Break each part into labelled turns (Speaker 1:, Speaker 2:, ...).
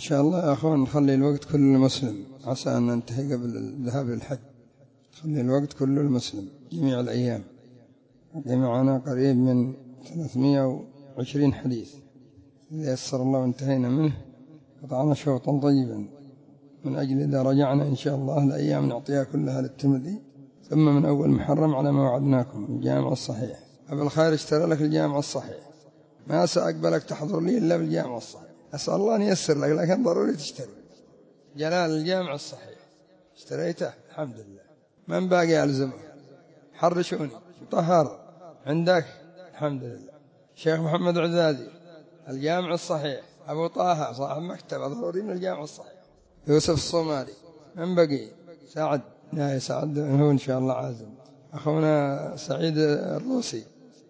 Speaker 1: شاء الله يا أخوان نخلي الوقت كله المسلم عسى أن ننتهي قبل الذهاب للحج. خلي الوقت كله المسلم جميع الأيام. معنا قريب من 320 حديث إذا يسر الله وانتهينا منه قطعنا شوطا طيبا، من أجل إذا رجعنا إن شاء الله الأيام نعطيها كلها للترمذي، ثم من أول محرم على ما وعدناكم الجامع الصحيح. أبو الخير اشترى لك الجامع الصحيح، ما سأقبلك تحضر لي إلا بالجامع الصحيح. أسأل الله أن ييسر لك، لكن ضروري تشتري. جلال الجامع الصحيح اشتريته الحمد لله. من باقي ألزمه؟ حرشوني طهر عندك الحمد لله. شيخ محمد عزازي الجامع الصحيح. أبو طه صاحب مكتبة ضروري من الجامع الصحيح. يوسف الصومالي. من بقي؟ سعد. لا سعد هو إن شاء الله عازم. أخونا سعيد الروسي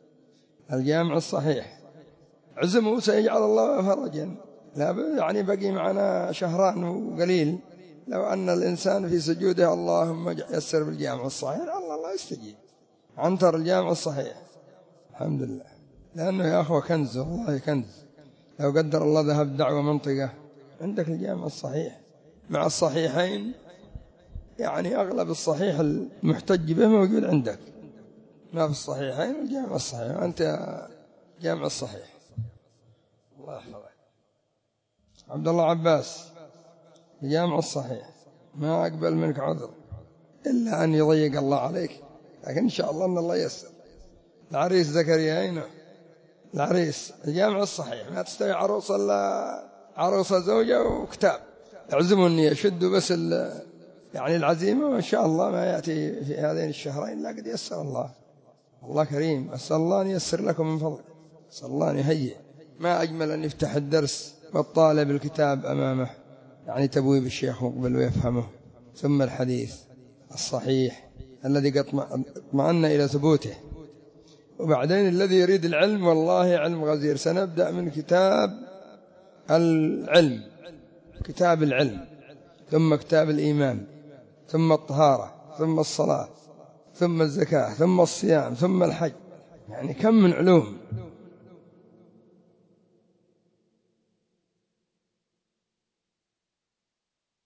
Speaker 1: الجامع الصحيح. عزمه سيجعل الله فرجا. لا يعني بقي معنا شهران وقليل، لو أن الإنسان في سجوده اللهم يسر بالجامع الصحيح الله يستجيب. عنتر الجامع الصحيح الحمد لله، لأنه يا أخوة كنز والله كنز. لو قدر الله ذهب دعوة منطقة عندك الجامع الصحيح مع الصحيحين، يعني أغلب الصحيح المحتج به موجود عندك، ما في الصحيحين الجامع الصحيح، وأنت جامع الصحيح. الله يحفظك. عبد الله عباس الجامع الصحيح. ما أقبل منك عذر إلا أن يضيق الله عليك، لكن إن شاء الله أن الله يسر. العريس زكريا هنا العريس الجامع الصحيح، ما تستوي عروس إلا عروسة زوجة وكتاب. اعزموني يشدوا بس يعني العزيمة، وإن شاء الله ما يأتي في هذين الشهرين لا قد يسر الله. الله كريم. أسأل الله أن يسر لكم من فضله، أسأل الله أن يهيئ. ما أجمل أن يفتح الدرس والطالب الكتاب أمامه، يعني تبويب الشيخ مقبل ويفهمه، ثم الحديث الصحيح الذي اطمأن إلى ثبوته، وبعدين الذي يريد العلم والله علم غزير. سنبدأ من كتاب العلم، كتاب العلم، ثم كتاب الإيمان، ثم الطهارة، ثم الصلاة، ثم الزكاة، ثم الصيام، ثم الحج. يعني كم من علوم